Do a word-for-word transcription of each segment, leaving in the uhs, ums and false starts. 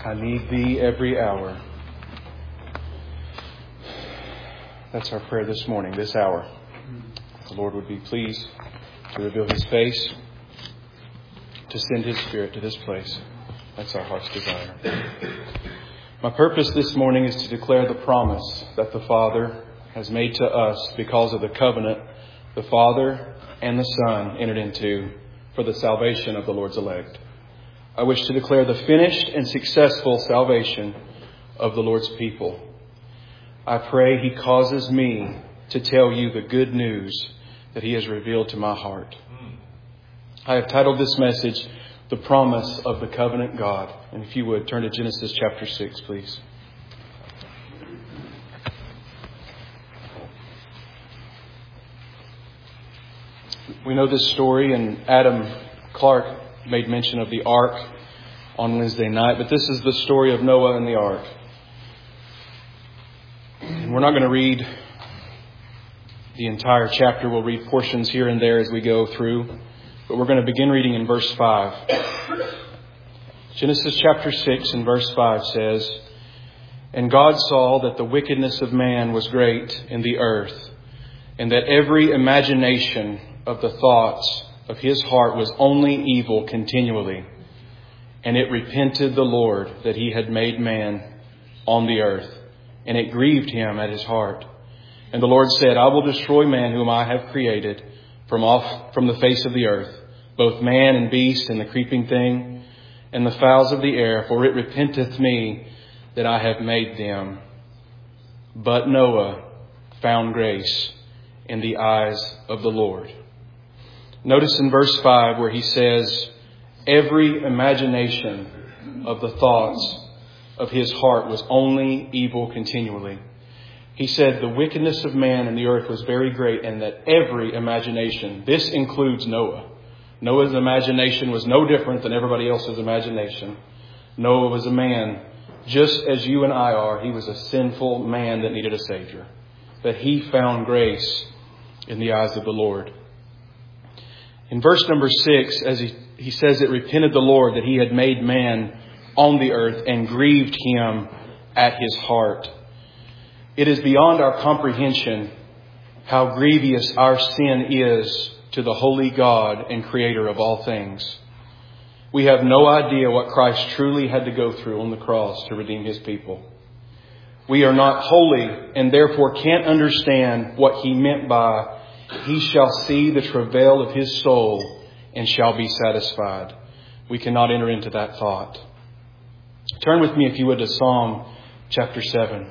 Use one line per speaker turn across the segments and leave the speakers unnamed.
I need Thee every hour. That's our prayer this morning, this hour. The Lord would be pleased to reveal His face, to send His Spirit to this place. That's our heart's desire. My purpose this morning is to declare the promise that the Father has made to us because of the covenant the Father and the Son entered into for the salvation of the Lord's elect. I wish to declare the finished and successful salvation of the Lord's people. I pray He causes me to tell you the good news that He has revealed to my heart. I have titled this message, The Promise of the Covenant God. And if you would, turn to Genesis chapter six, please. We know this story, and Adam Clark made mention of the ark on Wednesday night, but this is the story of Noah and the ark. And we're not going to read the entire chapter. We'll read portions here and there as we go through, but we're going to begin reading in verse five. Genesis chapter six and verse five says, "And God saw that the wickedness of man was great in the earth, and that every imagination of the thoughts of his heart was only evil continually. And it repented the Lord that He had made man on the earth, and it grieved Him at His heart. And the Lord said, I will destroy man whom I have created from off from the face of the earth, both man and beast and the creeping thing and the fowls of the air, for it repenteth me that I have made them. But Noah found grace in the eyes of the Lord." Notice in verse five where he says, every imagination of the thoughts of his heart was only evil continually. He said the wickedness of man in the earth was very great, and that every imagination, this includes Noah. Noah's imagination was no different than everybody else's imagination. Noah was a man just as you and I are. He was a sinful man that needed a Savior. But he found grace in the eyes of the Lord. In verse number six, as he, he says, it repented the Lord that He had made man on the earth and grieved Him at His heart. It is beyond our comprehension how grievous our sin is to the holy God and Creator of all things. We have no idea what Christ truly had to go through on the cross to redeem His people. We are not holy and therefore can't understand what He meant by He shall see the travail of His soul and shall be satisfied. We cannot enter into that thought. Turn with me, if you would, to Psalm chapter seven.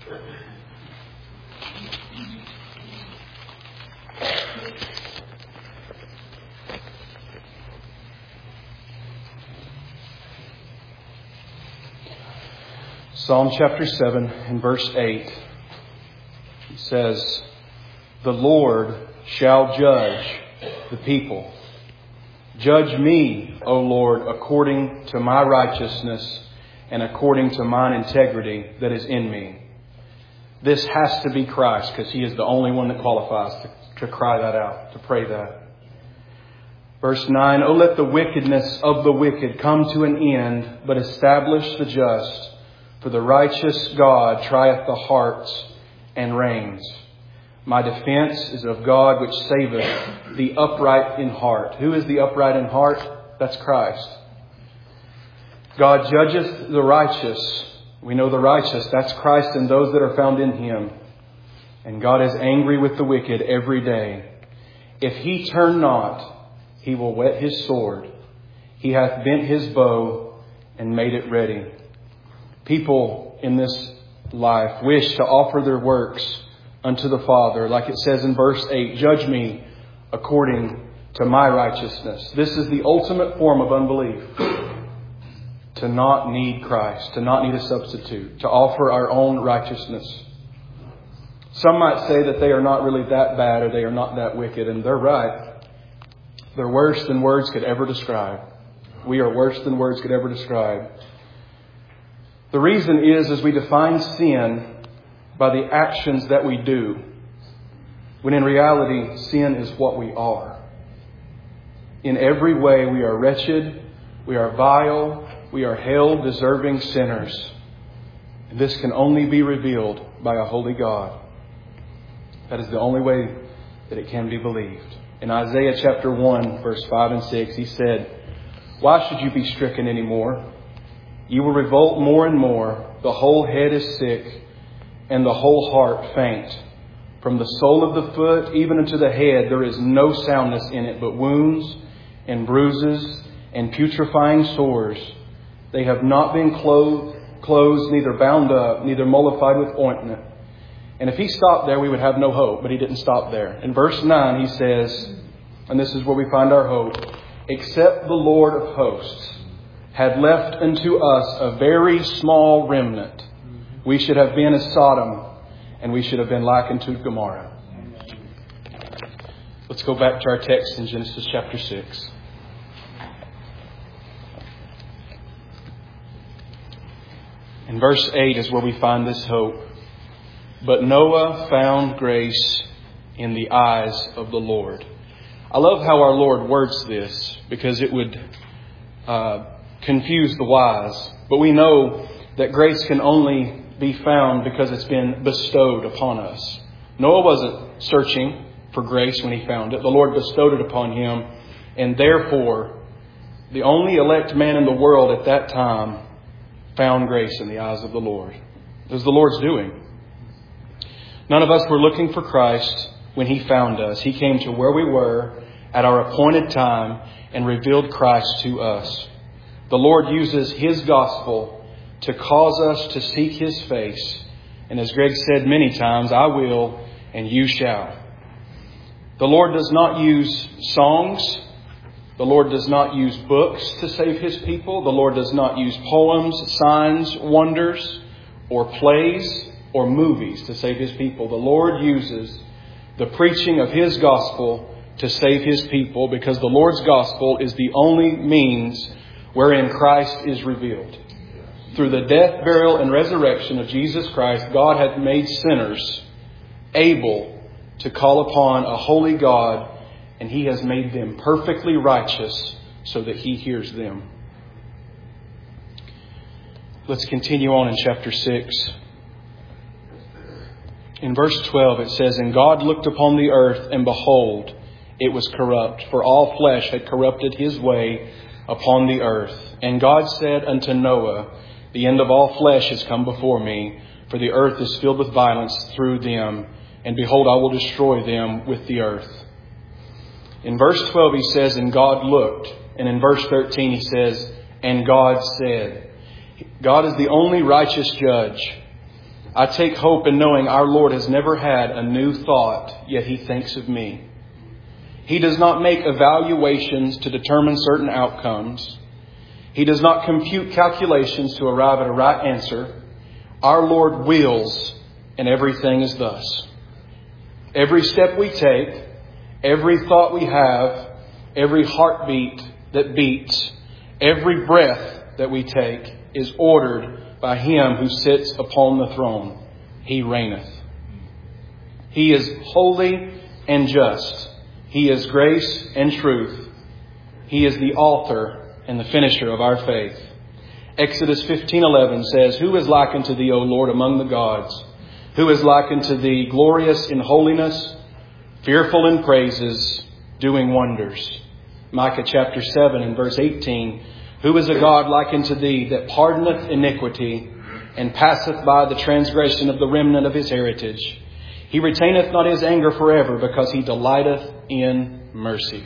Psalm chapter seven and verse eight. It says, "The Lord shall judge the people. Judge me, O Lord, according to my righteousness and according to mine integrity that is in me." This has to be Christ, because He is the only one that qualifies to, to cry that out, to pray that. Verse nine, "O let the wickedness of the wicked come to an end, but establish the just. For the righteous God trieth the hearts and reigns. My defense is of God which saveth the upright in heart." Who is the upright in heart? That's Christ. God judgeth the righteous. We know the righteous. That's Christ and those that are found in Him. And God is angry with the wicked every day. If He turn not, He will whet His sword. He hath bent His bow and made it ready. People in this life wish to offer their works unto the Father, like it says in verse eight, "Judge me according to my righteousness." This is the ultimate form of unbelief. To not need Christ, to not need a substitute, to offer our own righteousness. Some might say that they are not really that bad or they are not that wicked, and they're right. They're worse than words could ever describe. We are worse than words could ever describe. The reason is, as we define sin by the actions that we do, when in reality, sin is what we are. In every way, we are wretched, we are vile, we are hell deserving sinners. And this can only be revealed by a holy God. That is the only way that it can be believed. In Isaiah chapter one, verse five and six, he said, "Why should you be stricken any more? You will revolt more and more. The whole head is sick, and the whole heart faint. From the sole of the foot even unto the head there is no soundness in it, but wounds and bruises and putrefying sores. They have not been clothed, closed, neither bound up, neither mollified with ointment." And if he stopped there, we would have no hope. But he didn't stop there. In verse nine, he says, and this is where we find our hope, "Except the Lord of hosts had left unto us a very small remnant, we should have been as Sodom, and we should have been likened to Gomorrah." Let's go back to our text in Genesis chapter six. In verse eight is where we find this hope. "But Noah found grace in the eyes of the Lord." I love how our Lord words this, because it would uh, confuse the wise. But we know that grace can only be found because it's been bestowed upon us. Noah wasn't searching for grace when he found it. The Lord bestowed it upon him. And therefore, the only elect man in the world at that time found grace in the eyes of the Lord. It was the Lord's doing. None of us were looking for Christ when He found us. He came to where we were at our appointed time and revealed Christ to us. The Lord uses His gospel to cause us to seek His face. And as Greg said many times, "I will and you shall." The Lord does not use songs. The Lord does not use books to save His people. The Lord does not use poems, signs, wonders, or plays or movies to save His people. The Lord uses the preaching of His gospel to save His people, because the Lord's gospel is the only means wherein Christ is revealed. Through the death, burial, and resurrection of Jesus Christ, God hath made sinners able to call upon a holy God, and He has made them perfectly righteous so that He hears them. Let's continue on in chapter six. In verse twelve it says, "And God looked upon the earth, and behold, it was corrupt, for all flesh had corrupted his way upon the earth. And God said unto Noah, The end of all flesh is come before me, for the earth is filled with violence through them. And behold, I will destroy them with the earth." In verse twelve he says, "And God looked." And in verse thirteen he says, "And God said." God is the only righteous judge. I take hope in knowing our Lord has never had a new thought, yet He thinks of me. He does not make evaluations to determine certain outcomes. He does not compute calculations to arrive at a right answer. Our Lord wills, and everything is thus. Every step we take, every thought we have, every heartbeat that beats, every breath that we take is ordered by Him who sits upon the throne. He reigneth. He is holy and just. He is grace and truth. He is the author and the finisher of our faith. Exodus fifteen eleven says, "Who is like unto thee, O Lord, among the gods? Who is like unto thee, glorious in holiness, fearful in praises, doing wonders?" Micah chapter seven and verse eighteen, "Who is a God like unto thee, that pardoneth iniquity, and passeth by the transgression of the remnant of his heritage? He retaineth not his anger forever, because he delighteth in mercy."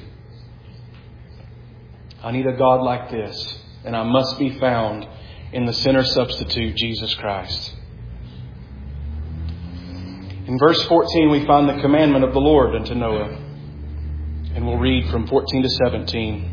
I need a God like this, and I must be found in the sinner substitute, Jesus Christ. In verse fourteen, we find the commandment of the Lord unto Noah. And we'll read from fourteen to seventeen.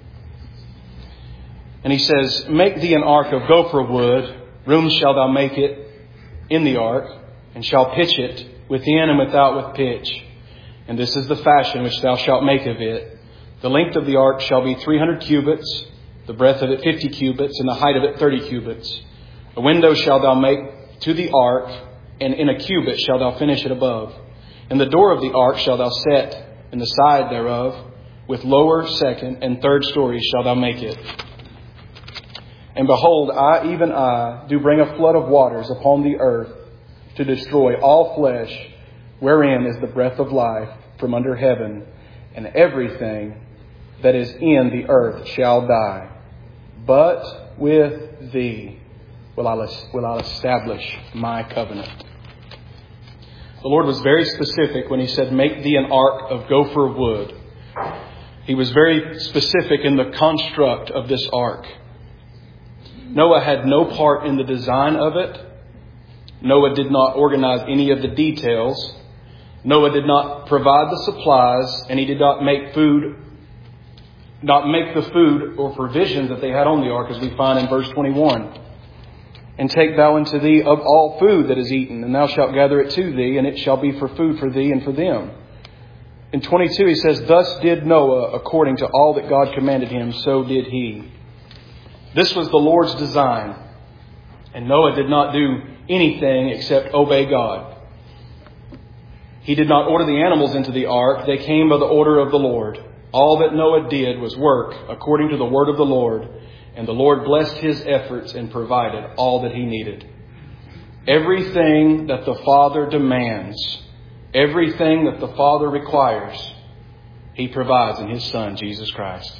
And he says, "Make thee an ark of gopher wood. Rooms shalt thou make it in the ark, and shalt pitch it within and without with pitch. And this is the fashion which thou shalt make of it. The length of the ark shall be three hundred cubits, the breadth of it fifty cubits, and the height of it thirty cubits. A window shalt thou make to the ark, and in a cubit shalt thou finish it above. And the door of the ark shalt thou set in the side thereof. With lower, second, and third stories shalt thou make it. And behold, I, even I, do bring a flood of waters upon the earth to destroy all flesh, wherein is the breath of life from under heaven, and everything that is in the earth shall die. But with thee will I, will I establish my covenant. The Lord was very specific when He said, make thee an ark of gopher wood. He was very specific in the construct of this ark. Noah had no part in the design of it. Noah did not organize any of the details. Noah did not provide the supplies, and he did not make food, not make the food or provisions that they had on the ark, as we find in verse twenty-one. And take thou unto thee of all food that is eaten, and thou shalt gather it to thee, and it shall be for food for thee and for them. In twenty-two he says, thus did Noah according to all that God commanded him, so did he. This was the Lord's design. And Noah did not do anything except obey God. He did not order the animals into the ark. They came by the order of the Lord. All that Noah did was work according to the word of the Lord. And the Lord blessed his efforts and provided all that he needed. Everything that the Father demands, everything that the Father requires, He provides in His Son, Jesus Christ.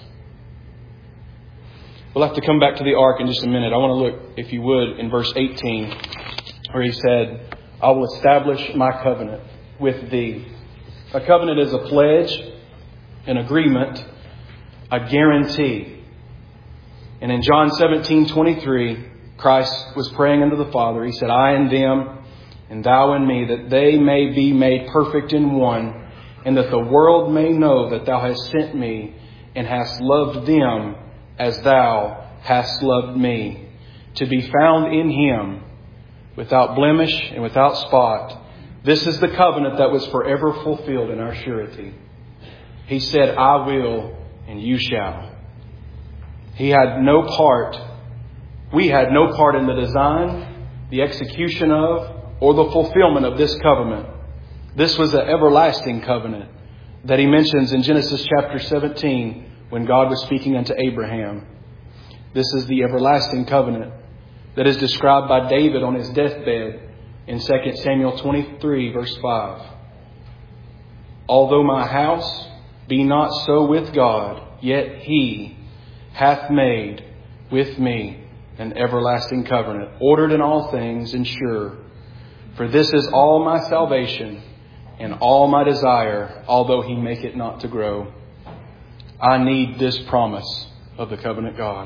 We'll have to come back to the ark in just a minute. I want to look, if you would, in verse eighteen, where He said, I will establish my covenant with thee. A covenant is a pledge, an agreement, a guarantee. And in John seventeen twenty-three, Christ was praying unto the Father. He said, I and them, and thou and me, that they may be made perfect in one, and that the world may know that thou hast sent me, and hast loved them as thou hast loved me, to be found in Him, without blemish and without spot. This is the covenant that was forever fulfilled in our surety. He said, I will, and you shall. He had no part, we had no part in the design, the execution of, or the fulfillment of this covenant. This was an everlasting covenant that He mentions in Genesis chapter seventeen when God was speaking unto Abraham. This is the everlasting covenant that is described by David on his deathbed in Second Samuel twenty-three verse five. Although my house be not so with God, yet He hath made with me an everlasting covenant, ordered in all things and sure. For this is all my salvation and all my desire, although He make it not to grow. I need this promise of the covenant God.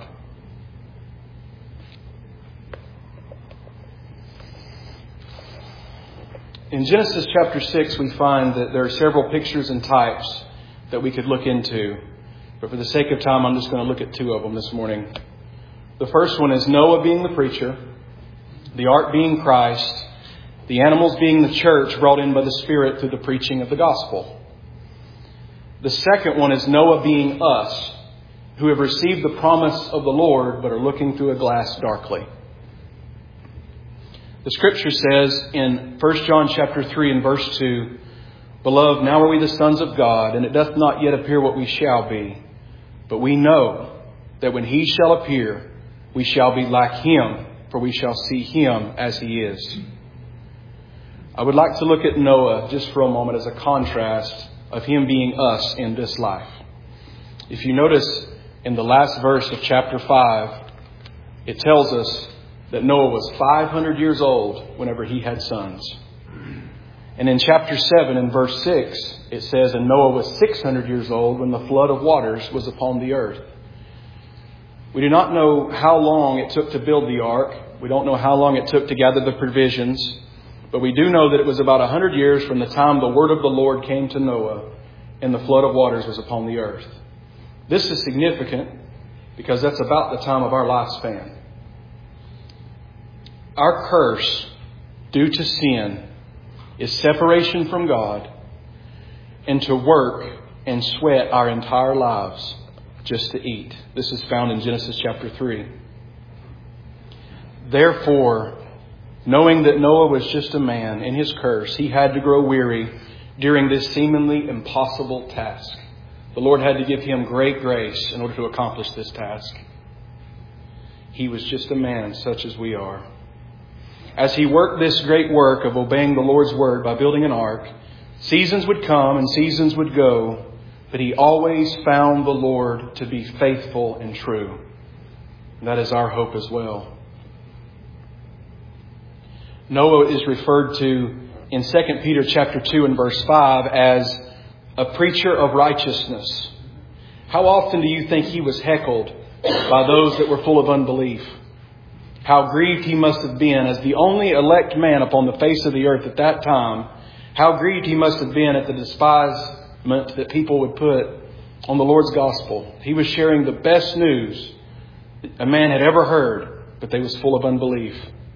In Genesis chapter six, we find that there are several pictures and types that we could look into. But for the sake of time, I'm just going to look at two of them this morning. The first one is Noah being the preacher, the ark being Christ, the animals being the church brought in by the Spirit through the preaching of the gospel. The second one is Noah being us, who have received the promise of the Lord but are looking through a glass darkly. The Scripture says in First John chapter three and verse two, Beloved, now are we the sons of God, and it doth not yet appear what we shall be. But we know that when He shall appear, we shall be like Him, for we shall see Him as He is. I would like to look at Noah just for a moment as a contrast of him being us in this life. If you notice in the last verse of chapter five, it tells us that Noah was five hundred years old whenever he had sons. And in chapter seven and verse six, it says, And Noah was six hundred years old when the flood of waters was upon the earth. We do not know how long it took to build the ark. We don't know how long it took to gather the provisions. But we do know that it was about a hundred years from the time the word of the Lord came to Noah and the flood of waters was upon the earth. This is significant because that's about the time of our lifespan. Our curse due to sin is separation from God and to work and sweat our entire lives just to eat. This is found in Genesis chapter three. Therefore, knowing that Noah was just a man in his curse, he had to grow weary during this seemingly impossible task. The Lord had to give him great grace in order to accomplish this task. He was just a man such as we are. As He worked this great work of obeying the Lord's word by building an ark, seasons would come and seasons would go, but He always found the Lord to be faithful and true. And that is our hope as well. Noah is referred to in Second Peter chapter two and verse five as a preacher of righteousness. How often do you think he was heckled by those that were full of unbelief? How grieved he must have been as the only elect man upon the face of the earth at that time. How grieved he must have been at the despisement that people would put on the Lord's gospel. He was sharing the best news a man had ever heard, but they was full of unbelief.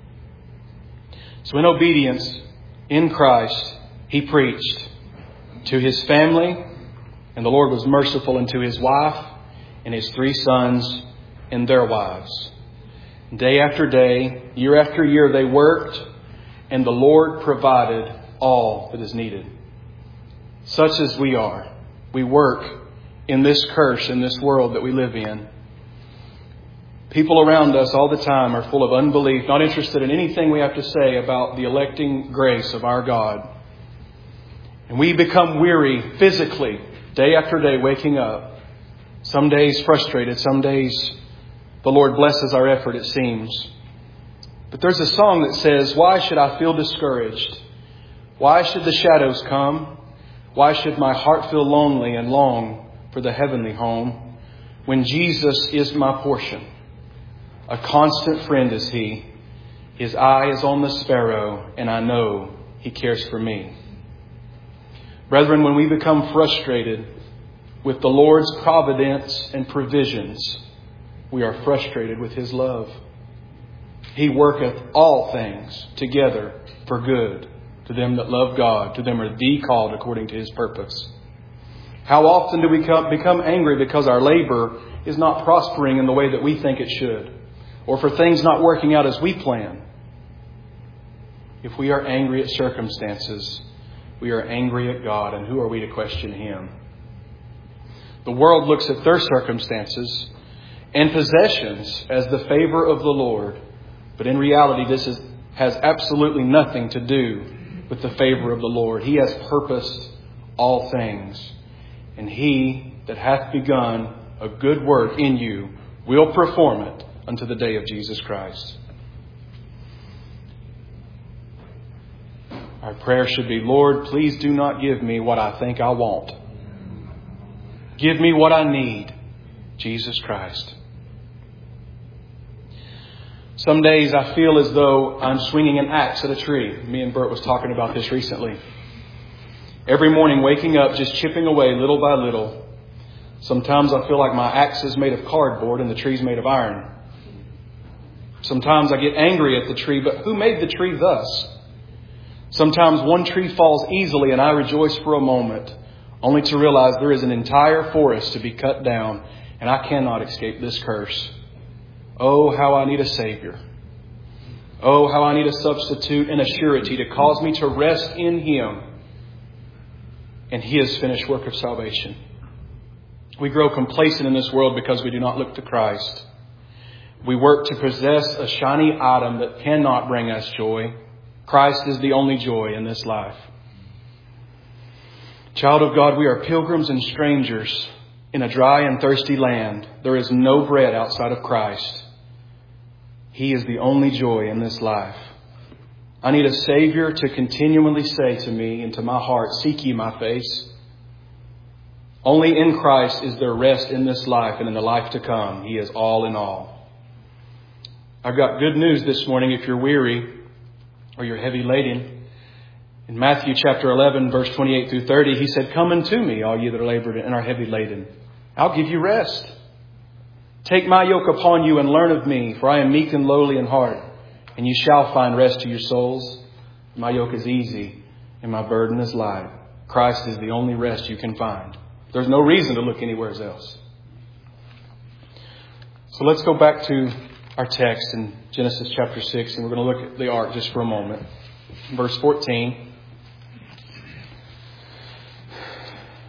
So in obedience, in Christ, he preached to his family, and the Lord was merciful unto his wife and his three sons and their wives. Day after day, year after year, they worked, and the Lord provided all that is needed. Such as we are. We work in this curse, in this world that we live in. People around us all the time are full of unbelief, not interested in anything we have to say about the electing grace of our God. And we become weary physically, day after day, waking up. Some days frustrated, some days the Lord blesses our effort, it seems. But there's a song that says, why should I feel discouraged? Why should the shadows come? Why should my heart feel lonely and long for the heavenly home when Jesus is my portion? A constant friend is He. His eye is on the sparrow, and I know He cares for me. Brethren, when we become frustrated with the Lord's providence and provisions, we are frustrated with His love. He worketh all things together for good to them that love God, to them are the called according to His purpose. How often do we become angry because our labor is not prospering in the way that we think it should, or for things not working out as we plan? If we are angry at circumstances, we are angry at God, and who are we to question Him? The world looks at their circumstances and possessions as the favor of the Lord, but in reality this is, has absolutely nothing to do with the favor of the Lord. He has purposed all things, and He that hath begun a good work in you will perform it unto the day of Jesus Christ. Our prayer should be, Lord, please do not give me what I think I want. Give me what I need, Jesus Christ. Some days I feel as though I'm swinging an axe at a tree. Me and Bert was talking about this recently. Every morning waking up, just chipping away little by little. Sometimes I feel like my axe is made of cardboard and the tree's made of iron. Sometimes I get angry at the tree, but who made the tree thus? Sometimes one tree falls easily and I rejoice for a moment, only to realize there is an entire forest to be cut down and I cannot escape this curse. Oh, how I need a Savior. Oh, how I need a substitute and a surety to cause me to rest in Him and His finished work of salvation. We grow complacent in this world because we do not look to Christ. We work to possess a shiny item that cannot bring us joy. Christ is the only joy in this life. Child of God, we are pilgrims and strangers in a dry and thirsty land. There is no bread outside of Christ. He is the only joy in this life. I need a Savior to continually say to me and to my heart, seek ye my face. Only in Christ is there rest in this life and in the life to come. He is all in all. I've got good news this morning if you're weary or you're heavy laden. In Matthew chapter eleven, verse twenty-eight through thirty, He said, come unto me, all ye that are labored and are heavy laden. I'll give you rest. Take my yoke upon you and learn of me, for I am meek and lowly in heart, and you shall find rest to your souls. My yoke is easy and my burden is light. Christ is the only rest you can find. There's no reason to look anywhere else. So let's go back to our text in Genesis chapter six, and we're going to look at the ark just for a moment. Verse fourteen.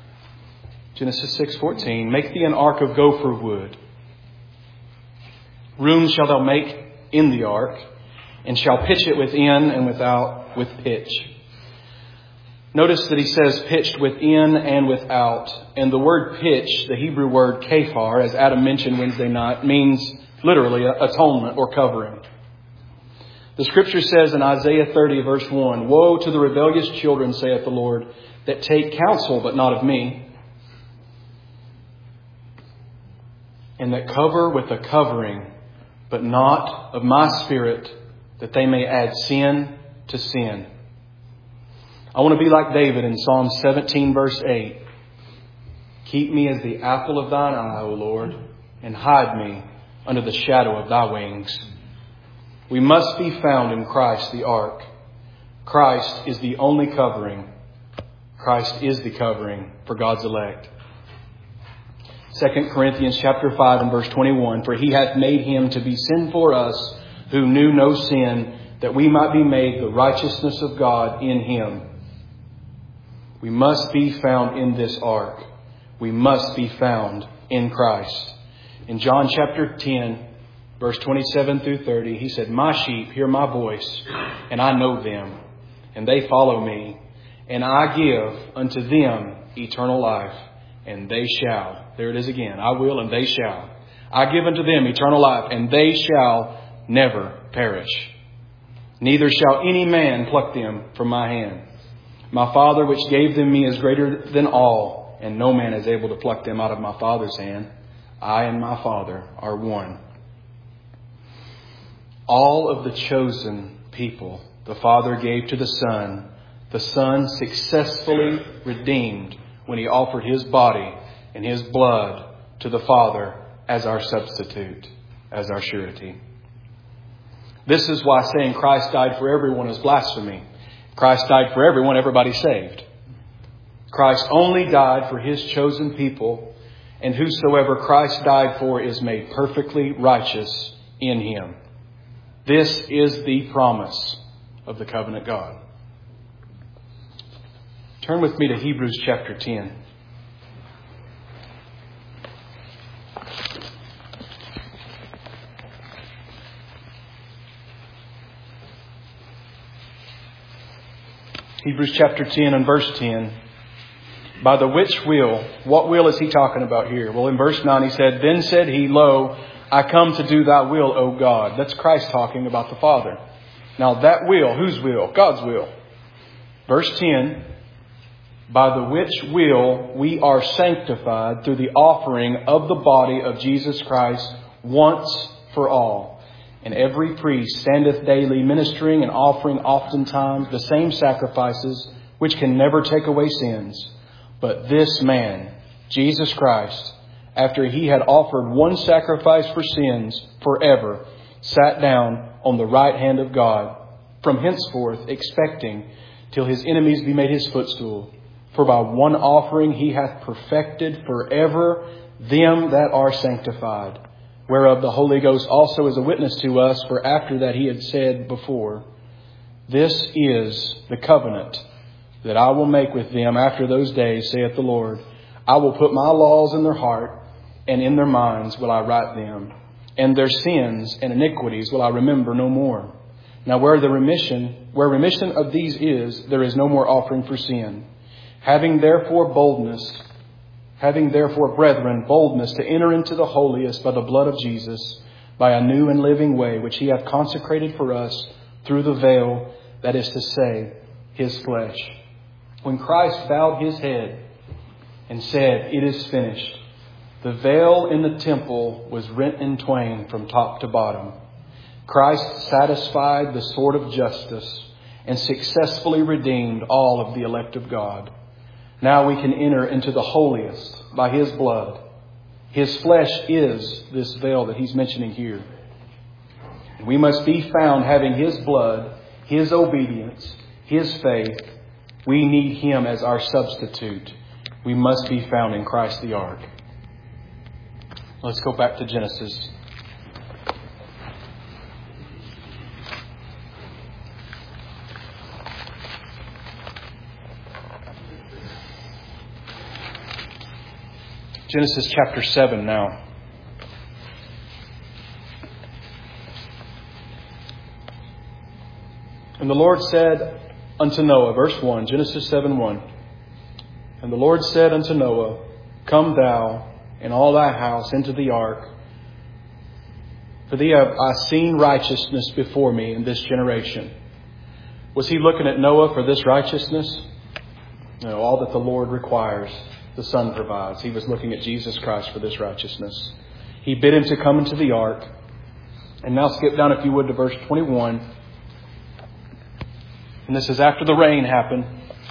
Genesis six fourteen. Make thee an ark of gopher wood. Room shall thou make in the ark, and shall pitch it within and without with pitch. Notice that he says pitched within and without. And the word pitch, the Hebrew word kaphar, as Adam mentioned Wednesday night, means literally atonement or covering. The scripture says in Isaiah thirty verse one, Woe to the rebellious children, saith the Lord, that take counsel, but not of me, and that cover with a covering, but not of my Spirit, that they may add sin to sin. I want to be like David in Psalm seventeen verse eight. Keep me as the apple of thine eye, O Lord, and hide me under the shadow of thy wings. We must be found in Christ the ark. Christ is the only covering. Christ is the covering for God's elect. Second Corinthians chapter five and verse twenty-one, For he hath made him to be sin for us who knew no sin, that we might be made the righteousness of God in him. We must be found in this ark. We must be found in Christ. In John chapter ten, verse twenty-seven through thirty, he said, My sheep hear my voice, and I know them, and they follow me, and I give unto them eternal life, and they shall. There it is again. I will, and they shall. I give unto them eternal life, and they shall never perish. Neither shall any man pluck them from my hand. My Father which gave them me is greater than all, and no man is able to pluck them out of my Father's hand. I and my Father are one. All of the chosen people the Father gave to the Son, the Son successfully redeemed when he offered his body and his blood to the Father as our substitute, as our surety. This is why saying Christ died for everyone is blasphemy. Christ died for everyone, everybody saved. Christ only died for his chosen people, and whosoever Christ died for is made perfectly righteous in him. This is the promise of the covenant God. Turn with me to Hebrews chapter ten. Hebrews chapter ten and verse ten. By the which will, what will is he talking about here? Well, in verse nine he said, Then said he, Lo, I come to do thy will, O God. That's Christ talking about the Father. Now that will, whose will? God's will. Verse ten. By the which will we are sanctified through the offering of the body of Jesus Christ once for all. And every priest standeth daily ministering and offering oftentimes the same sacrifices which can never take away sins. But this man, Jesus Christ, after he had offered one sacrifice for sins forever, sat down on the right hand of God, from henceforth expecting till his enemies be made his footstool. For by one offering he hath perfected forever them that are sanctified, whereof the Holy Ghost also is a witness to us. For after that he had said before, This is the covenant that I will make with them after those days, saith the Lord. I will put my laws in their heart, and in their minds will I write them. And their sins and iniquities will I remember no more. Now where the remission, where remission of these is, there is no more offering for sin. Having therefore boldness, having therefore, brethren, boldness to enter into the holiest by the blood of Jesus, by a new and living way, which he hath consecrated for us through the veil, that is to say, his flesh. When Christ bowed his head and said, It is finished, the veil in the temple was rent in twain from top to bottom. Christ satisfied the sword of justice and successfully redeemed all of the elect of God. Now we can enter into the holiest by his blood. His flesh is this veil that he's mentioning here. And we must be found having his blood, his obedience, his faith. We need him as our substitute. We must be found in Christ the ark. Let's go back to Genesis. Genesis chapter seven now. And the Lord said unto Noah, verse one, Genesis seven one. And the Lord said unto Noah, Come thou and all thy house into the ark, for thee have I seen righteousness before me in this generation. Was he looking at Noah for this righteousness? No, all that the Lord requires, the Son provides. He was looking at Jesus Christ for this righteousness. He bid him to come into the ark. And now skip down, if you would, to verse twenty-one. And this is after the rain happened.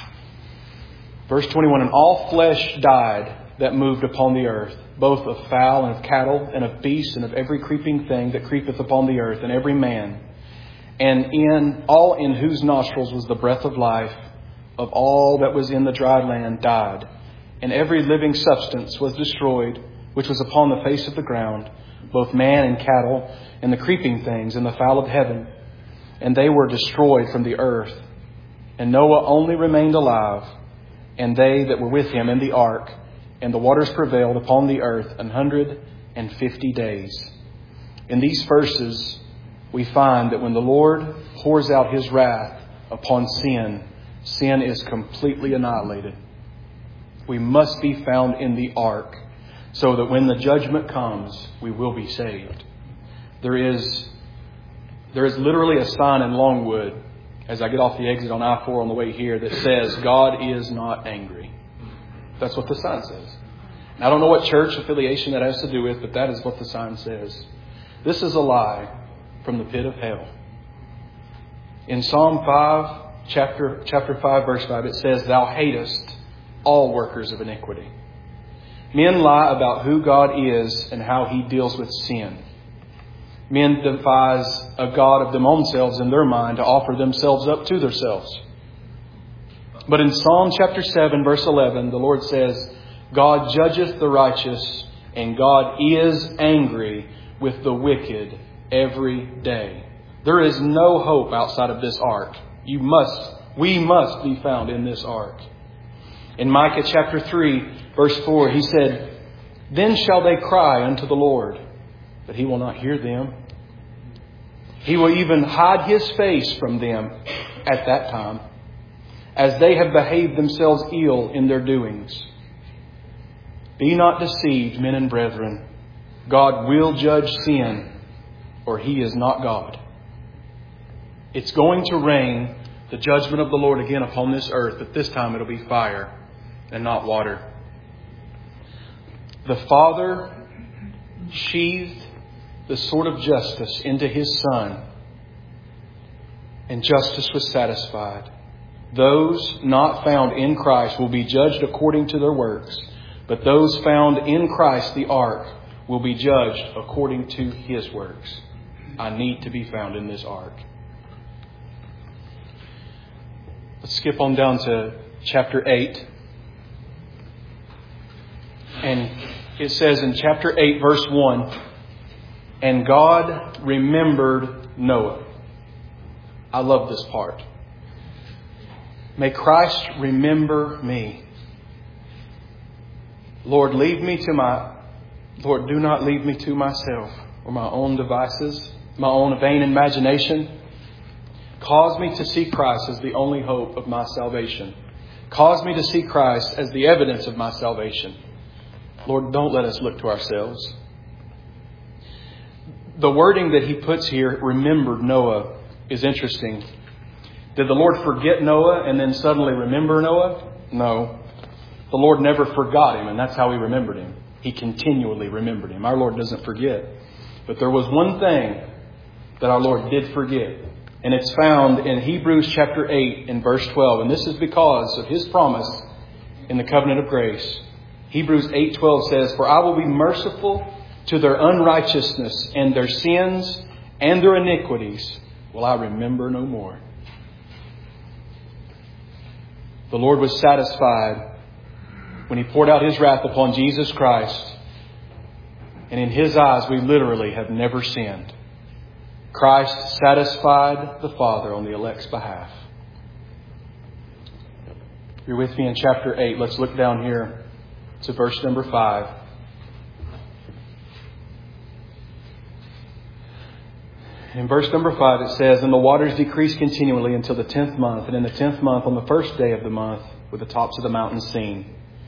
Verse twenty-one, And all flesh died that moved upon the earth, both of fowl and of cattle and of beasts and of every creeping thing that creepeth upon the earth, and every man. And in all in whose nostrils was the breath of life, of all that was in the dry land died. And every living substance was destroyed, which was upon the face of the ground, both man and cattle, and the creeping things, and the fowl of heaven. And they were destroyed from the earth. And Noah only remained alive, and they that were with him in the ark. And the waters prevailed upon the earth an hundred and fifty days. In these verses, we find that when the Lord pours out His wrath upon sin, sin is completely annihilated. We must be found in the ark, so that when the judgment comes, we will be saved. There is, there is literally a sign in Longwood, as I get off the exit on I four on the way here, that says, God is not angry. That's what the sign says. And I don't know what church affiliation that has to do with, but that is what the sign says. This is a lie from the pit of hell. In Psalm five, chapter, chapter five, verse five, it says, Thou hatest all workers of iniquity. Men lie about who God is and how He deals with sin. Men devise a God of them own selves in their mind to offer themselves up to themselves. But in Psalm chapter seven, verse eleven, the Lord says, God judgeth the righteous, and God is angry with the wicked every day. There is no hope outside of this ark. You must, we must be found in this ark. In Micah chapter three, verse four, he said, Then shall they cry unto the Lord, but He will not hear them. He will even hide His face from them at that time, as they have behaved themselves ill in their doings. Be not deceived, men and brethren. God will judge sin, or He is not God. It's going to rain the judgment of the Lord again upon this earth, but this time it'll be fire and not water. The Father sheathed the sword of justice into His Son, and justice was satisfied. Those not found in Christ will be judged according to their works, but those found in Christ, the ark, will be judged according to His works. I need to be found in this ark. Let's skip on down to chapter eight. And it says in chapter eight, verse one, And God remembered Noah. I love this part. May Christ remember me. Lord, leave me to my, Lord, do not leave me to myself or my own devices, my own vain imagination. Cause me to see Christ as the only hope of my salvation. Cause me to see Christ as the evidence of my salvation. Lord, don't let us look to ourselves. The wording that He puts here, remembered Noah, is interesting. Did the Lord forget Noah and then suddenly remember Noah? No. The Lord never forgot him, and that's how He remembered him. He continually remembered him. Our Lord doesn't forget. But there was one thing that our Lord did forget. And it's found in Hebrews chapter eight in verse twelve. And this is because of His promise in the covenant of grace. Hebrews eight twelve says, For I will be merciful to their unrighteousness, and their sins and their iniquities will I remember no more. The Lord was satisfied when He poured out His wrath upon Jesus Christ. And in His eyes, we literally have never sinned. Christ satisfied the Father on the elect's behalf. If you're with me in chapter eight, let's look down here to verse number five. In verse number five it says, "And the waters decreased continually until the tenth month, and in the tenth month, on the first day of the month, were the tops of the mountains seen."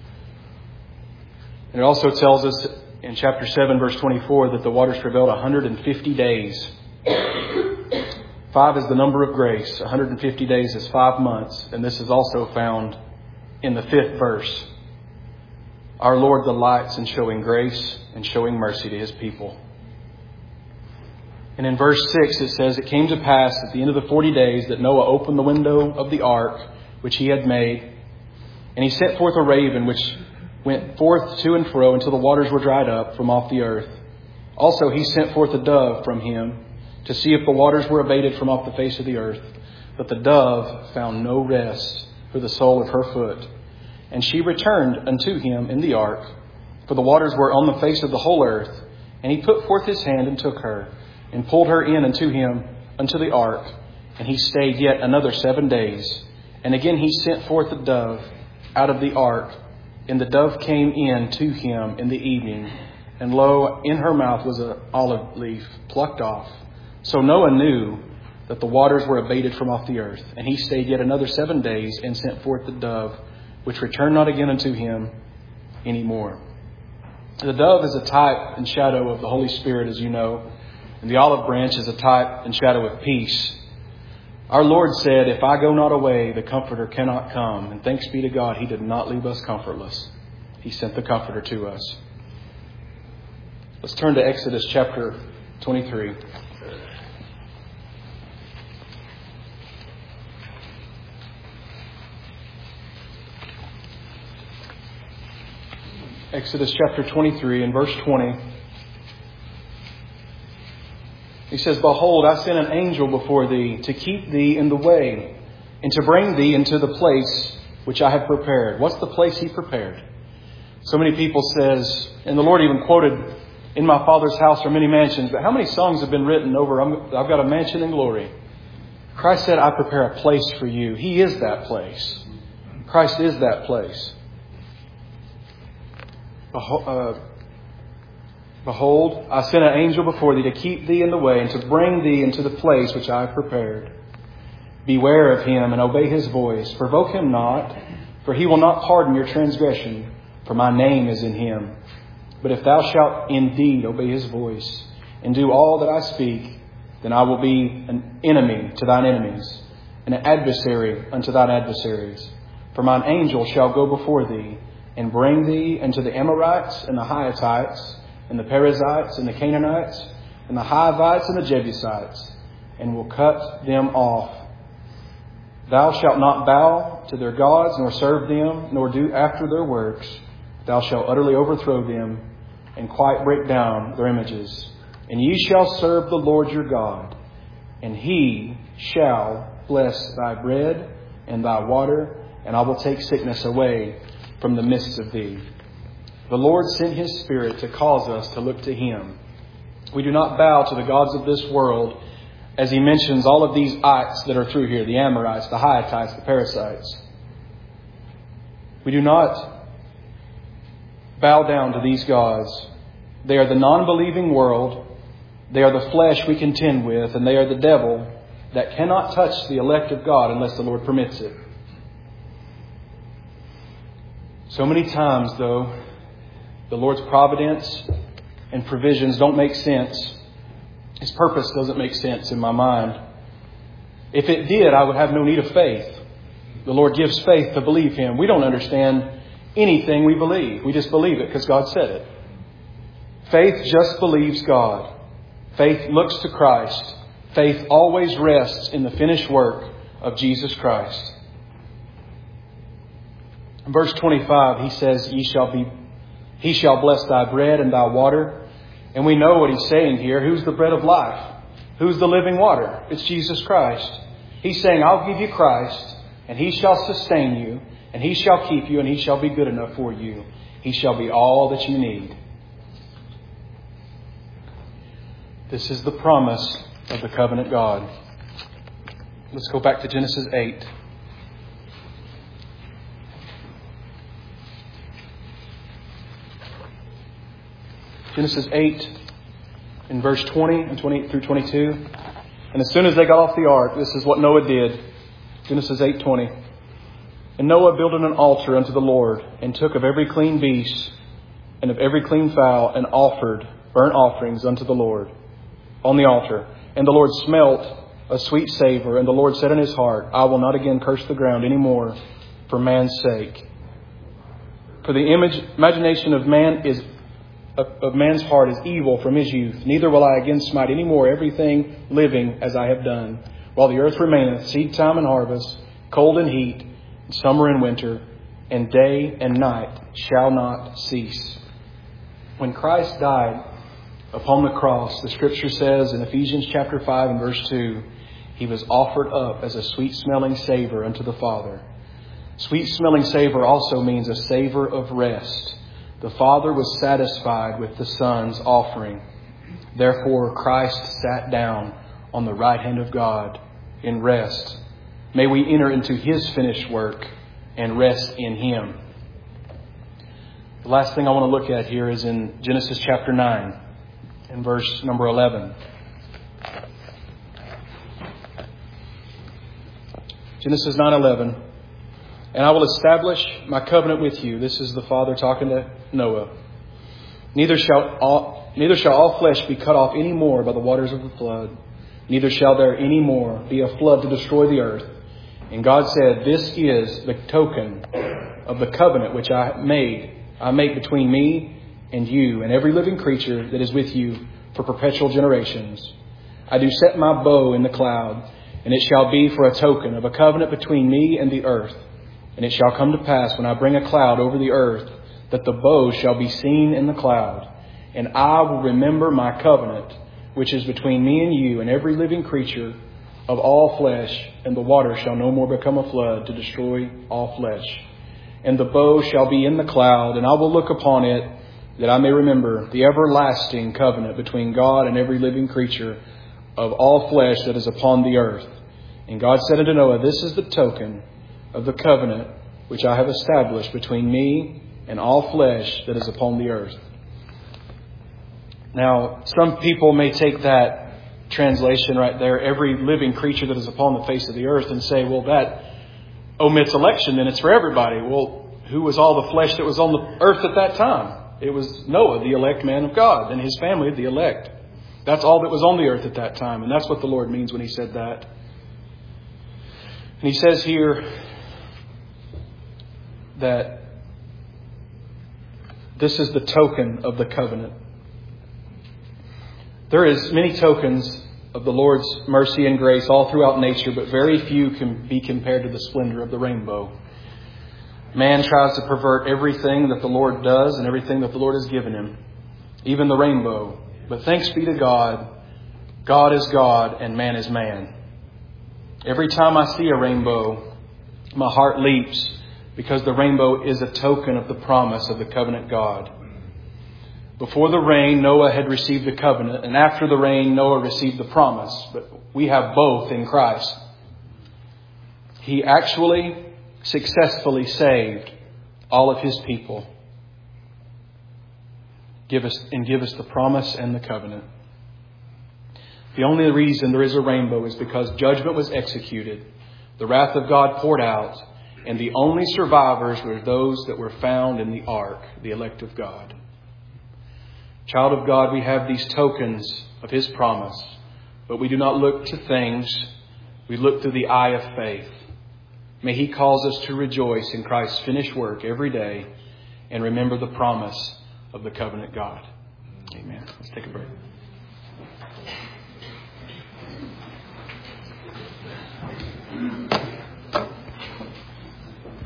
And it also tells us in chapter seven, verse twenty-four, that the waters prevailed one hundred fifty days. Five is the number of grace. one hundred fifty days is five months. And this is also found in the fifth verse. Our Lord delights in showing grace and showing mercy to His people. And in verse six it says, "It came to pass at the end of the forty days that Noah opened the window of the ark which he had made. And he sent forth a raven which went forth to and fro until the waters were dried up from off the earth. Also he sent forth a dove from him to see if the waters were abated from off the face of the earth. But the dove found no rest for the sole of her foot. And she returned unto him in the ark, for the waters were on the face of the whole earth. And he put forth his hand and took her, and pulled her in unto him unto the ark. And he stayed yet another seven days. And again he sent forth a dove out of the ark. And the dove came in to him in the evening. And lo, in her mouth was an olive leaf plucked off. So Noah knew that the waters were abated from off the earth. And he stayed yet another seven days and sent forth the dove, which returned not again unto him any more." The dove is a type and shadow of the Holy Spirit, as you know. And the olive branch is a type and shadow of peace. Our Lord said, "If I go not away, the Comforter cannot come." And thanks be to God, He did not leave us comfortless. He sent the Comforter to us. Let's turn to Exodus chapter twenty-three. Exodus chapter twenty-three and verse twenty. He says, "Behold, I sent an angel before thee to keep thee in the way and to bring thee into the place which I have prepared." What's the place He prepared? So many people says, and the Lord even quoted, "In my Father's house are many mansions." But how many songs have been written over, "I've got a mansion in glory"? Christ said, "I prepare a place for you." He is that place. Christ is that place. Uh, Behold, I sent an angel before thee to keep thee in the way and to bring thee into the place which I have prepared. Beware of him and obey his voice. Provoke him not, for he will not pardon your transgression, for my name is in him. But if thou shalt indeed obey his voice and do all that I speak, then I will be an enemy to thine enemies and an adversary unto thine adversaries. For mine angel shall go before thee and bring thee into the Amorites and the Hittites and the Perizzites and the Canaanites and the Hivites and the Jebusites, and will cut them off. Thou shalt not bow to their gods, nor serve them, nor do after their works. Thou shalt utterly overthrow them, and quite break down their images. And ye shall serve the Lord your God, and He shall bless thy bread and thy water, and I will take sickness away from the midst of thee. The Lord sent His Spirit to cause us to look to Him. We do not bow to the gods of this world, as He mentions all of these ites that are through here, the Amorites, the Hittites, the Perizzites. We do not bow down to these gods. They are the non-believing world. They are the flesh we contend with, and they are the devil that cannot touch the elect of God unless the Lord permits it. So many times, though, the Lord's providence and provisions don't make sense. His purpose doesn't make sense in my mind. If it did, I would have no need of faith. The Lord gives faith to believe Him. We don't understand anything we believe. We just believe it because God said it. Faith just believes God. Faith looks to Christ. Faith always rests in the finished work of Jesus Christ. In verse twenty-five, He says, Ye shall be, He shall bless thy bread and thy water. And we know what He's saying here. Who's the bread of life? Who's the living water? It's Jesus Christ. He's saying, I'll give you Christ, and He shall sustain you, and He shall keep you, and He shall be good enough for you. He shall be all that you need. This is the promise of the covenant God. Let's go back to Genesis eight. Genesis eight in verse twenty and twenty through twenty-two. And as soon as they got off the ark, this is what Noah did. Genesis eight twenty. And Noah built an altar unto the Lord, and took of every clean beast and of every clean fowl, and offered burnt offerings unto the Lord on the altar. And the Lord smelt a sweet savour, and the Lord said in his heart, I will not again curse the ground any more for man's sake. For the image, imagination of man is of, of man's heart is evil from his youth. Neither will I again smite any more everything living as I have done, while the earth remaineth, seed time and harvest, cold and heat, summer and winter, and day and night shall not cease. When Christ died upon the cross, the Scripture says in Ephesians chapter five and verse two, He was offered up as a sweet-smelling savour unto the Father. Sweet-smelling savour also means a savour of rest. The Father was satisfied with the Son's offering. Therefore, Christ sat down on the right hand of God in rest. May we enter into His finished work and rest in Him. The last thing I want to look at here is in Genesis chapter nine and verse number eleven. Genesis nine eleven. And I will establish my covenant with you. This is the Father talking to Noah. Neither shall all, neither shall all flesh be cut off any more by the waters of the flood. Neither shall there any more be a flood to destroy the earth. And God said, This is the token of the covenant which I made. I make between me and you and every living creature that is with you for perpetual generations. I do set my bow in the cloud, and it shall be for a token of a covenant between me and the earth. And it shall come to pass when I bring a cloud over the earth, that the bow shall be seen in the cloud. And I will remember my covenant, which is between me and you and every living creature of all flesh, and the water shall no more become a flood to destroy all flesh. And the bow shall be in the cloud, and I will look upon it, that I may remember the everlasting covenant between God and every living creature of all flesh that is upon the earth. And God said unto Noah, This is the token of the covenant which I have established between me and all flesh that is upon the earth. Now, some people may take that translation right there, every living creature that is upon the face of the earth, and say, well, that omits election, then it's for everybody. Well, who was all the flesh that was on the earth at that time? It was Noah, the elect man of God, and his family, the elect. That's all that was on the earth at that time. And that's what the Lord means when He said that. And He says here that this is the token of the covenant. There is many tokens of the Lord's mercy and grace all throughout nature, but very few can be compared to the splendor of the rainbow. Man tries to pervert everything that the Lord does and everything that the Lord has given him, even the rainbow. But thanks be to God, God is God and man is man. Every time I see a rainbow, my heart leaps, because the rainbow is a token of the promise of the covenant God. Before the rain, Noah had received the covenant, and after the rain, Noah received the promise. But we have both in Christ. He actually successfully saved all of His people. Give us and give us the promise and the covenant. The only reason there is a rainbow is because judgment was executed, the wrath of God poured out, and the only survivors were those that were found in the ark, the elect of God. Child of God, we have these tokens of His promise, but we do not look to things. We look through the eye of faith. May He cause us to rejoice in Christ's finished work every day and remember the promise of the covenant God. Amen. Let's take a break.